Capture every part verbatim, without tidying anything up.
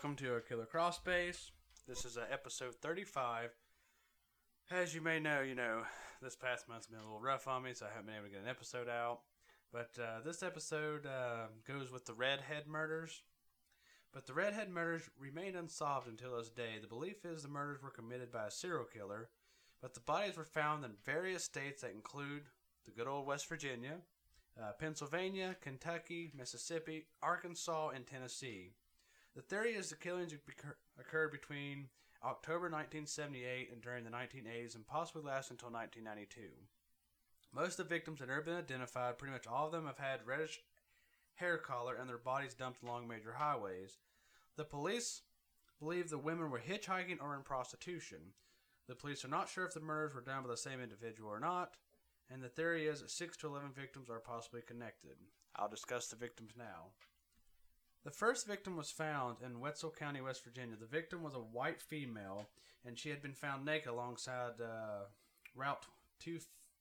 welcome to a Killer Cross Base. This is uh, episode thirty-five. As you may know, you know, this past month's been a little rough on me, so I haven't been able to get an episode out. But uh, this episode uh, goes with the Redhead murders. But the Redhead murders remain unsolved until this day. The belief is the murders were committed by a serial killer, but the bodies were found in various states that include the good old West Virginia, uh, Pennsylvania, Kentucky, Mississippi, Arkansas, and Tennessee. The theory is the killings occurred between October nineteen seventy-eight and during the nineteen eighties and possibly last until nineteen ninety-two. Most of the victims have never been identified. Pretty much all of them have had reddish hair color and their bodies dumped along major highways. The police believe the women were hitchhiking or in prostitution. The police are not sure if the murders were done by the same individual or not, and the theory is that six to eleven victims are possibly connected. I'll discuss the victims now. The first victim was found in Wetzel County, West Virginia. The victim was a white female, and she had been found naked alongside uh, Route two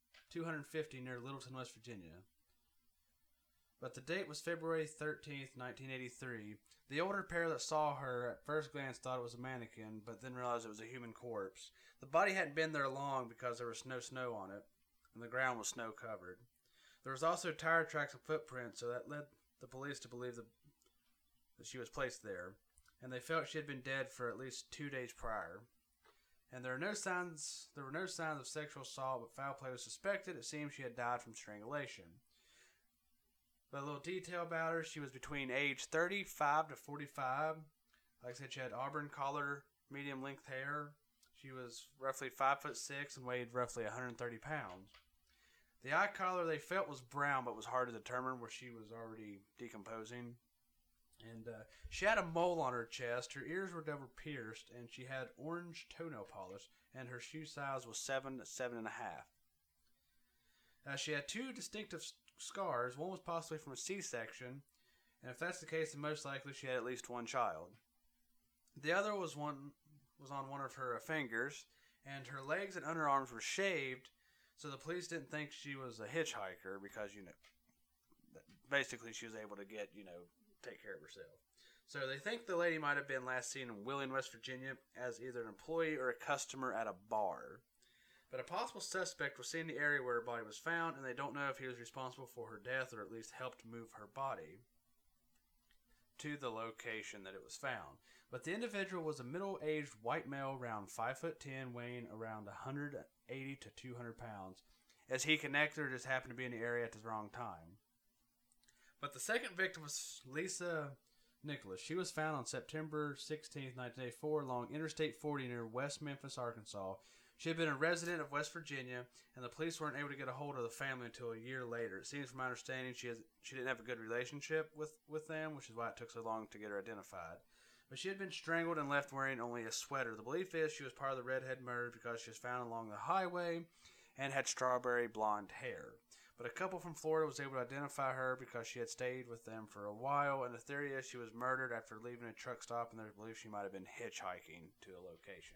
fifty near Littleton, West Virginia. But the date was February thirteenth, nineteen eighty-three. The older pair that saw her at first glance thought it was a mannequin, but then realized it was a human corpse. The body hadn't been there long because there was no snow on it, and the ground was snow covered. There was also tire tracks and footprints, so that led the police to believe the that she was placed there, and they felt she had been dead for at least two days prior. And there are no signs there were no signs of sexual assault, but foul play was suspected. It seems she had died from strangulation. But a little detail about her, she was between age thirty-five to forty-five. Like I said, she had auburn collar, medium length hair. She was roughly five foot six and weighed roughly one hundred thirty pounds. The eye color they felt was brown, but was hard to determine where she was already decomposing. And uh, she had a mole on her chest, her ears were double pierced, and she had orange toenail polish, and her shoe size was seven to seven and a half. Uh, she had two distinctive scars. One was possibly from a C-section, and if that's the case, then most likely she had at least one child. The other was one was on one of her fingers, and her legs and underarms were shaved, so the police didn't think she was a hitchhiker because, you know, basically she was able to get, you know, take care of herself. So they think the lady might have been last seen in Wheeling, West Virginia as either an employee or a customer at a bar. But a possible suspect was seen in the area where her body was found, and they don't know if he was responsible for her death or at least helped move her body to the location that it was found. But the individual was a middle-aged white male around five foot ten, weighing around one hundred eighty to two hundred pounds, as he connected or just happened to be in the area at the wrong time. But the second victim was Lisa Nicholas. She was found on September sixteenth, nineteen eighty-four along Interstate forty near West Memphis, Arkansas. She had been a resident of West Virginia, and the police weren't able to get a hold of the family until a year later. It seems from my understanding she has, she didn't have a good relationship with, with them, which is why it took so long to get her identified. But she had been strangled and left wearing only a sweater. The belief is she was part of the Redhead murder because she was found along the highway and had strawberry blonde hair. But a couple from Florida was able to identify her because she had stayed with them for a while, and the theory is she was murdered after leaving a truck stop, and there's belief she might have been hitchhiking to a location.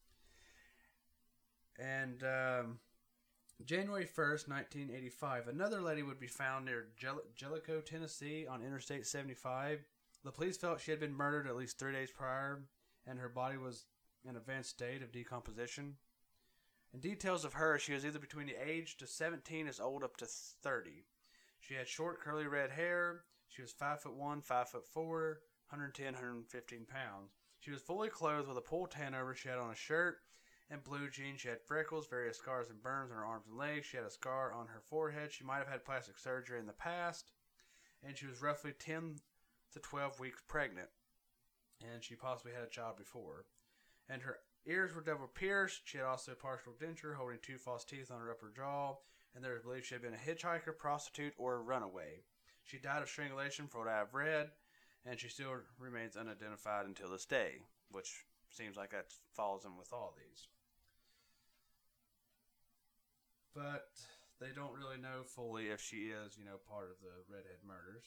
And um, January first, nineteen eighty-five, another lady would be found near Jell- Jellicoe, Tennessee on Interstate seventy-five. The police felt she had been murdered at least three days prior, and her body was in an advanced state of decomposition. And details of her, she was either between the age to seventeen as old up to thirty. She had short curly red hair. She was five foot one, five foot four, one hundred ten, one hundred fifteen pounds. She was fully clothed with a pull tan over. She had on a shirt and blue jeans. She had freckles, various scars and burns on her arms and legs. She had a scar on her forehead. She might have had plastic surgery in the past. And she was roughly ten to twelve weeks pregnant. And she possibly had a child before. And her ears were double pierced. She had also a partial denture holding two false teeth on her upper jaw, and there is belief she had been a hitchhiker, prostitute, or a runaway. She died of strangulation, from what I have read, and she still remains unidentified until this day, which seems like that falls in with all these. But they don't really know fully if she is, you know, part of the Redhead murders.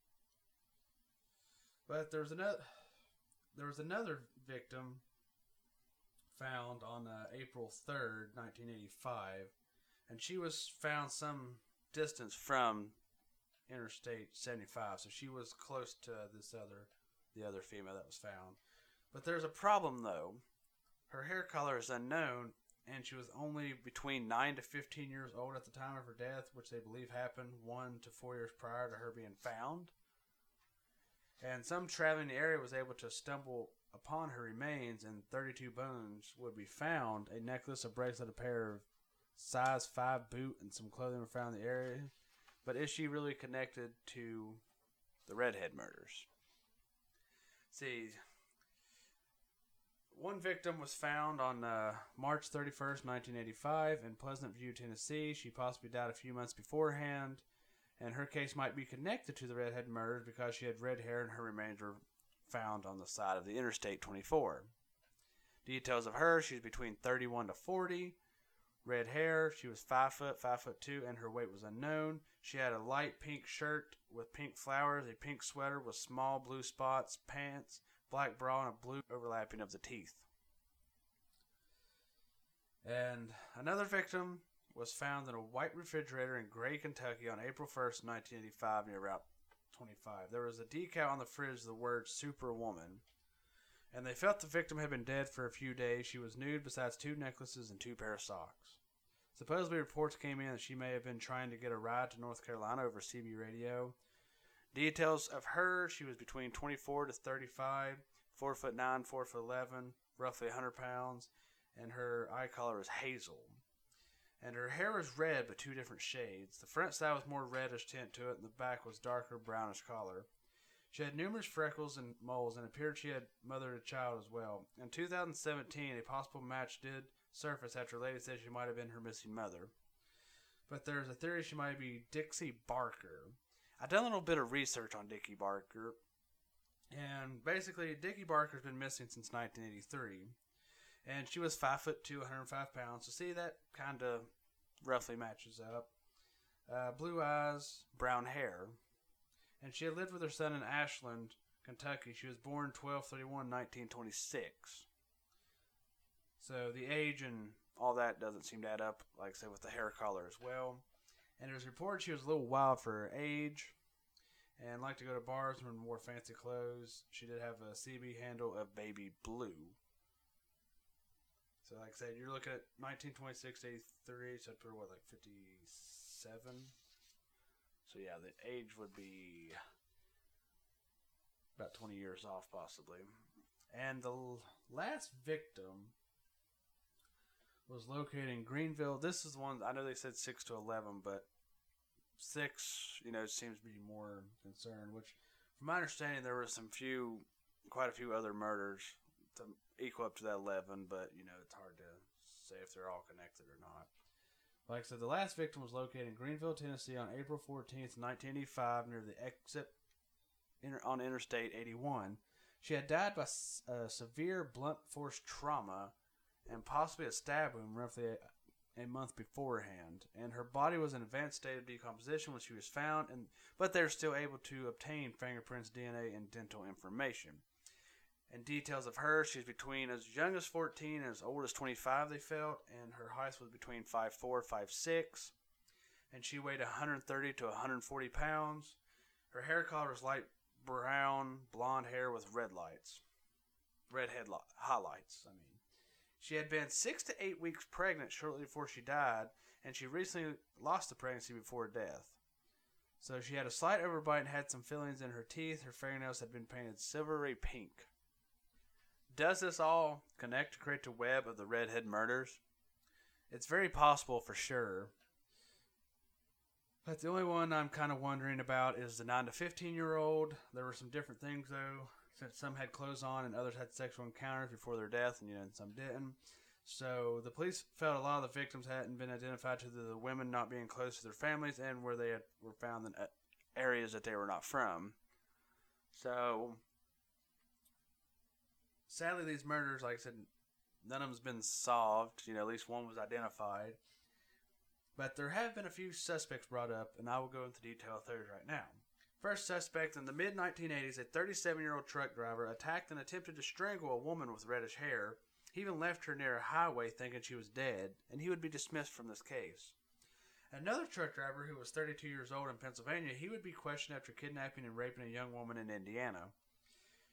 But there was another, there was another victim found on uh, April third, nineteen eighty-five, and she was found some distance from Interstate seventy-five, so she was close to this other the other female that was found. But there's a problem, though. Her hair color is unknown, and she was only between nine to fifteen years old at the time of her death, which they believe happened one to four years prior to her being found. And some traveling the area was able to stumble upon her remains, and thirty-two bones would be found. A necklace, a bracelet, a pair of size five boot, and some clothing were found in the area. But is she really connected to the Redhead murders? See, one victim was found on uh, March thirty-first, nineteen eighty-five in Pleasant View, Tennessee. She possibly died a few months beforehand, and her case might be connected to the Redhead murders because she had red hair and her remains were found on the side of the Interstate twenty-four. Details of her: she's between thirty-one to forty, red hair, she was five foot, five foot two, and her weight was unknown. She had a light pink shirt with pink flowers, a pink sweater with small blue spots, pants, black bra, and a blue overlapping of the teeth. And another victim was found in a white refrigerator in Gray, Kentucky on April first, nineteen eighty-five, near Route twenty-five. There was a decal on the fridge with the word Superwoman, and they felt the victim had been dead for a few days. She was nude besides two necklaces and two pair of socks. Supposedly reports came in that she may have been trying to get a ride to North Carolina over C B radio. Details of her: she was between twenty-four to thirty-five, four foot nine, four foot eleven, roughly one hundred pounds, and her eye color was hazel. And her hair was red, but two different shades. The front side was more reddish tint to it, and the back was darker brownish color. She had numerous freckles and moles, and appeared she had mothered a child as well. In two thousand seventeen, a possible match did surface after a lady said she might have been her missing mother. But there's a theory she might be Dixie Barker. I've done a little bit of research on Dickie Barker, and basically Dickie Barker's been missing since nineteen eighty-three. And she was five foot two, one hundred five pounds. So see, that kind of roughly matches up. Uh, blue eyes, brown hair. And she had lived with her son in Ashland, Kentucky. She was born twelve thirty-one, nineteen twenty-six. So the age and all that doesn't seem to add up, like I said, with the hair color as well. And it was reported she was a little wild for her age and liked to go to bars and wore fancy clothes. She did have a C B handle of Baby Blue. So like I said, you're looking at nineteen twenty-six to eighty-three, so I'd put her, what, like fifty-seven? So yeah, the age would be about twenty years off, possibly. And the last victim was located in Greenville. This is the one, I know they said six to eleven, but six, you know, seems to be more concerned, which, from my understanding, there were some few, quite a few other murders to equal up to that eleven, but, you know, it's hard to say if they're all connected or not. Like I said, the last victim was located in Greenville, Tennessee on April fourteenth, nineteen eighty-five, near the exit on Interstate eighty-one. She had died by uh, severe blunt force trauma and possibly a stab wound roughly a, a month beforehand. And her body was in an advanced state of decomposition when she was found, and but they were still able to obtain fingerprints, D N A, and dental information. And details of her: she's between as young as fourteen and as old as twenty-five, they felt, and her height was between five foot four, five foot six, and she weighed one hundred thirty to one hundred forty pounds. Her hair color was light brown, blonde hair with red lights. Red head li- highlights, I mean. She had been six to eight weeks pregnant shortly before she died, and she recently lost the pregnancy before death. So she had a slight overbite and had some fillings in her teeth. Her fingernails had been painted silvery pink. Does this all connect to create the web of the Redhead murders? It's very possible for sure. But the only one I'm kind of wondering about is the nine to fifteen year old. There were some different things though, since some had clothes on and others had sexual encounters before their death, and you know, and some didn't. So the police felt a lot of the victims hadn't been identified to the women not being close to their families and where they had, were found in areas that they were not from. So sadly, these murders, like I said, none of them's been solved. You know, at least one was identified. But there have been a few suspects brought up, and I will go into detail of those right now. First suspect: in the mid nineteen eighties, a thirty-seven-year-old truck driver attacked and attempted to strangle a woman with reddish hair. He even left her near a highway thinking she was dead, and he would be dismissed from this case. Another truck driver who was thirty-two years old in Pennsylvania, he would be questioned after kidnapping and raping a young woman in Indiana.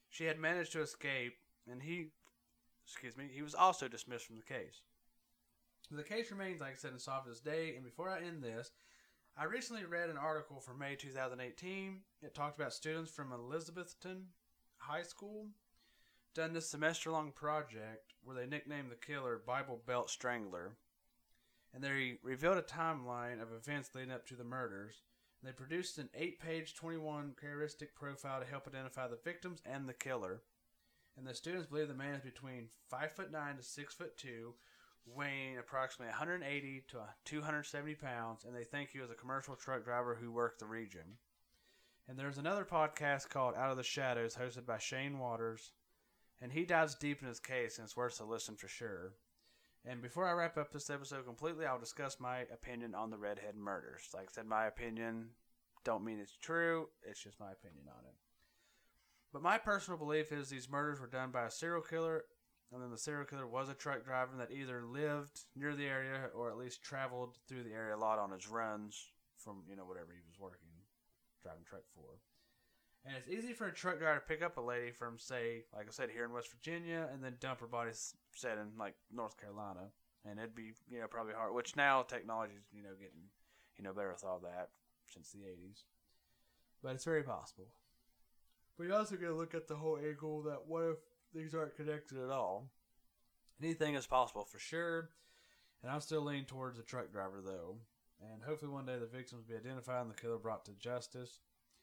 She had managed to escape, and he, excuse me, he was also dismissed from the case. The case remains, like I said, unsolved to this day. And before I end this, I recently read an article from May twenty eighteen. It talked about students from Elizabethton High School done this semester-long project where they nicknamed the killer Bible Belt Strangler. And they revealed a timeline of events leading up to the murders. And they produced an eight-page, twenty-one characteristic profile to help identify the victims and the killer. And the students believe the man is between five foot nine to six foot two, weighing approximately one hundred eighty to two hundred seventy pounds, and they think he was a commercial truck driver who worked the region. And there's another podcast called Out of the Shadows, hosted by Shane Waters, and he dives deep in his case, and it's worth a listen for sure. And before I wrap up this episode completely, I'll discuss my opinion on the Redhead murders. Like I said, my opinion don't mean it's true, it's just my opinion on it. But my personal belief is these murders were done by a serial killer, and then the serial killer was a truck driver that either lived near the area or at least traveled through the area a lot on his runs from, you know, whatever he was working, driving truck for. And it's easy for a truck driver to pick up a lady from, say, like I said, here in West Virginia, and then dump her body set in, like, North Carolina. And it'd be, you know, probably hard, which now technology's, you know, getting, you know, better with all that since the eighties. But it's very possible. But you also got to look at the whole angle that what if these aren't connected at all? Anything is possible for sure. And I'm still leaning towards the truck driver, though. And hopefully one day the victims will be identified and the killer brought to justice.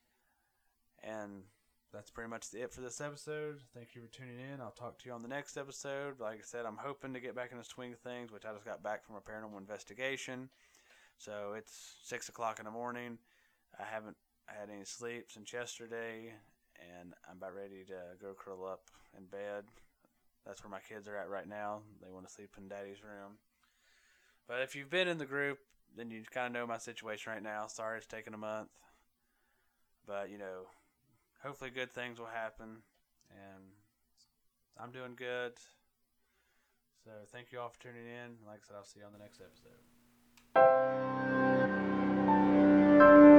And that's pretty much it for this episode. Thank you for tuning in. I'll talk to you on the next episode. Like I said, I'm hoping to get back in the swing of things, which I just got back from a paranormal investigation. So it's six o'clock in the morning. I haven't had any sleep since yesterday, and I'm about ready to go curl up in bed. That's where my kids are at right now. They want to sleep in Daddy's room. But if you've been in the group, then you kind of know my situation right now. Sorry it's taken a month. But, you know, hopefully good things will happen. And I'm doing good. So thank you all for tuning in. Like I said, I'll see you on the next episode.